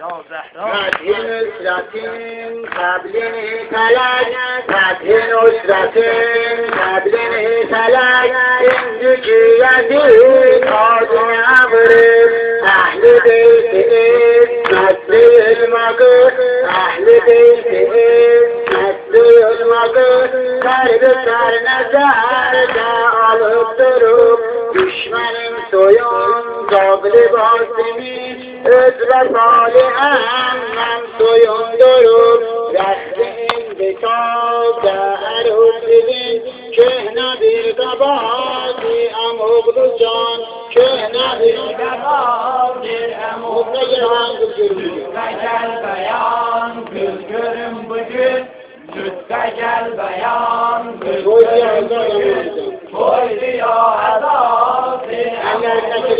فتح نصرة قبل فلك فتح نصرة قبل فلك عندك يزيد قادم أغرب أهل بيت مثل المقر أهل بيت مثل المقر درب سر نظر دعال الدروب دشمن soyun zabli basimi özre salihem men soyun durup resmin bekavda erhudilin köhne bir kabadi amoglu can köhne bir kabadi amoglu can gel beyan gülgürüm bugün lütfe gel beyan gülgürüm koydu ya azabı ellerindeki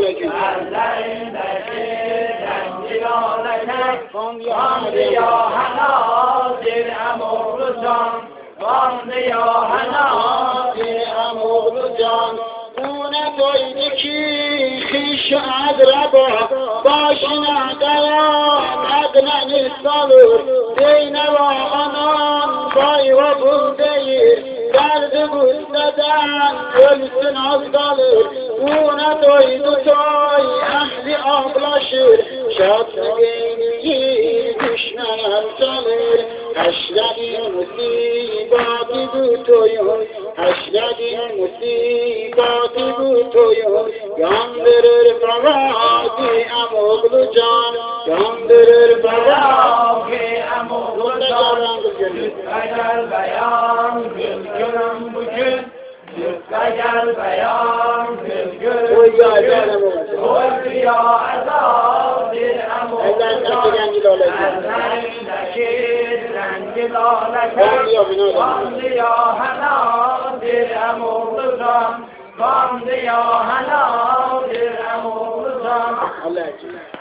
renkli aleket kandı ya hanazir emoglu can kandı ya hanazir emoglu can Buna koydu ki hiç adraba başına dayan adneni salır Zeynep'a anan bayva bul değil derdi gusseden ölsün az kalır Buna doydu toy ehli ağlaşır şatlı geyliği düşmeyen salır Haşredin musibati bu toyun Haşredin musibati bu toyun Yandırır fevadi emoglu can Yandırır fevadi emoglu can Lütfe gel beyan gülgürüm bugün Lütfe gel beyan gülgürüm bugün Koydu ya azabir emoglu can ellerindeki rengi laleket kandı ya hanazir emoglu can kandı ya hanazir emoglu can